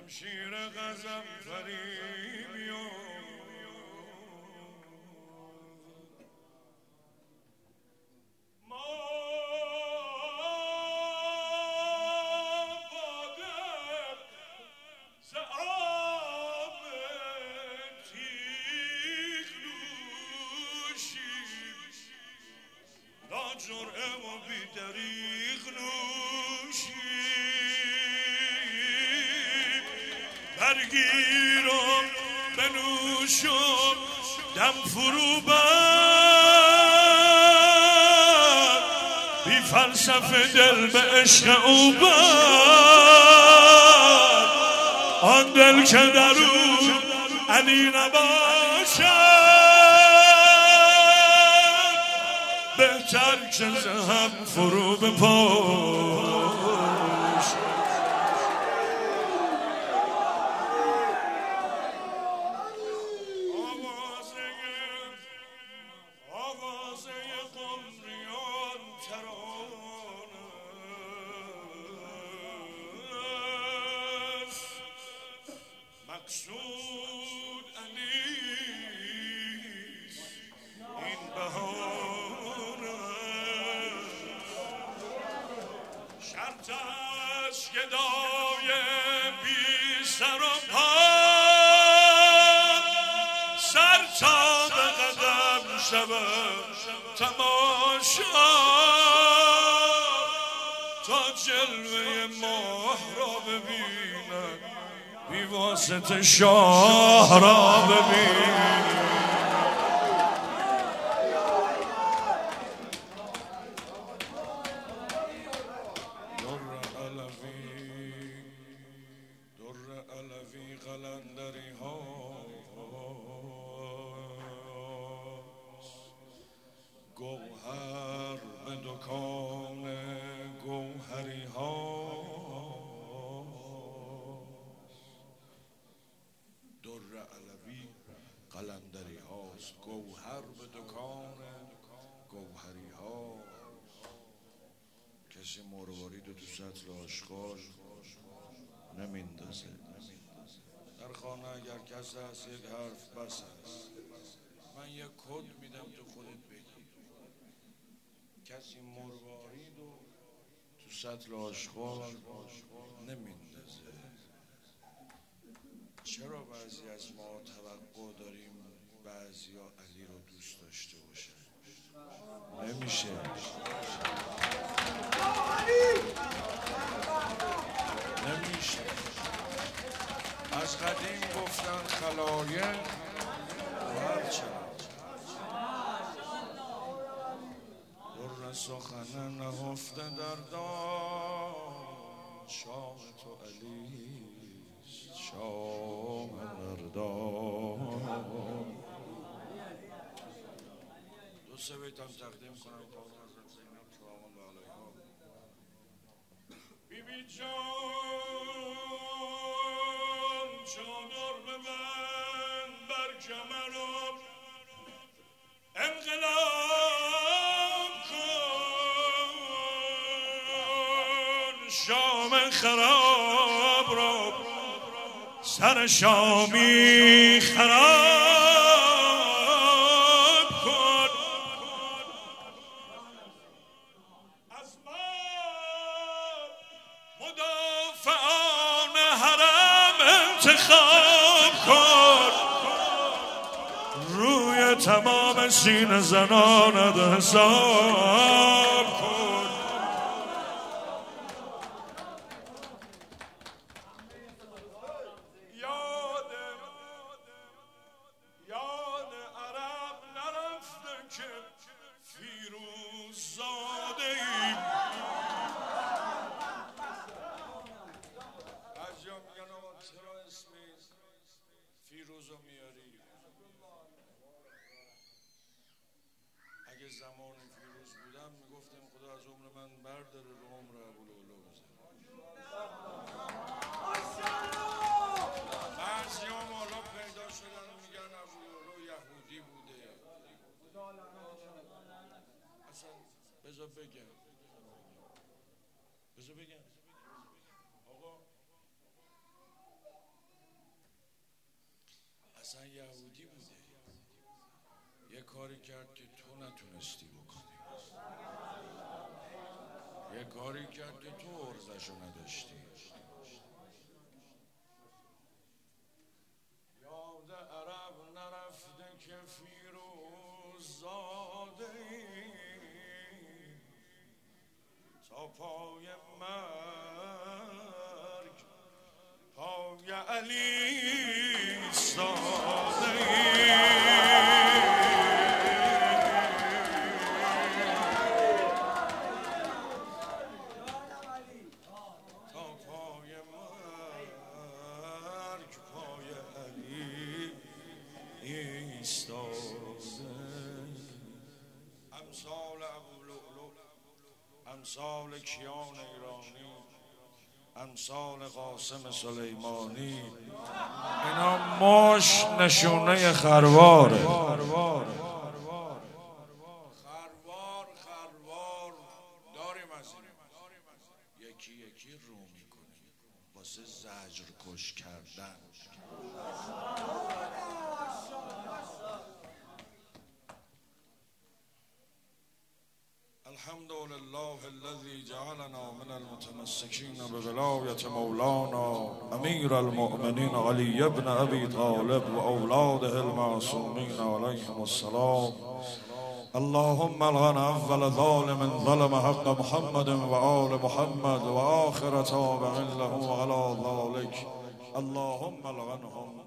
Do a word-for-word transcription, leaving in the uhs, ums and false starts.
شمشیر غضنفری بیار جرعه و بی دریغ نوشیم برگیرم بنوشم دم فرو بر بی فلسفه دل به عشق او بر آن دل که در او علی نباشد بهتر که زهم فرو بپاش آوازه آوازه قمریان ترانه مقصود علیست این بهار شرط است گدای بی سر و پا سر تا به قدم شود تماشا تا جلوه ماه را ببینم بی واسطه شاه را ببینم قلندری هاست گوهر به دکان گوهری هاست در علوی قلندری هاست گوهر به دکان گوهری هاست کسی مروارید و تو سطل آشغال نمیندازه در خانه اگر کس هست یک حرف بس هست من یک کد میدم تو خودت بگی کسی مروارید و تو سطل آشغال نمیندازه چرا بعضی از ما توقع داریم بعضی ها علی رو دوست داشته باشن نمیشه نمیشه از قدیم گفتن خلایق هر چرا در سخن نهفته در دام شام تو علیست شام مردان دو سه بیتم تقدیم کنم قول حضرت زینب سلام الله علیها بی بی جان چادر ببند بر کمرم انقلاب کن شام خراب را سر شامی خراب کن از ما مدافعان حرم انتخاب کن روی تمام سینه زنانت حساب کن یاد یاد عرب نرفته که فیروز زاده ایم بعضی ها میگن آقا چرا اسم فیروز رو میاری اگه زمان فیروز بودم میگفتم خدا از عمر من برداره رو عمر ابوالعلا بزنه بعضی ها مالا پیدا شدن میگن ابوالعلا یهودی بوده اصلا بذار بگم بذار بگم آقا اصلا یهودی بوده، یه کاری کرد که تو نتونستی بکنی، یه کاری کرد که تو عرضشو نداشتی. یاد عرب نرفته که فیروز زاده تا پای مرگ پای علی استاده تا پای مرگ پای علی ایستاده. امثال ابولؤلؤ، امثال کیان ایرانی، امثال قاسم سلیمانی، اینا ماش نشونه خرواره. خروار خروار داریم از این، یکی یکی رو میکنیم واسه زجر کش کردن. الحمد لله الذي جعلنا من المتمسكين بولاية مولانا أمير المؤمنين علي بن أبي طالب وأولاده المعصومين عليهم السلام. اللهم الغن أول ظالم ظلم حق محمد وآل محمد وآخر تابع له على ذلك. اللهم الغنهم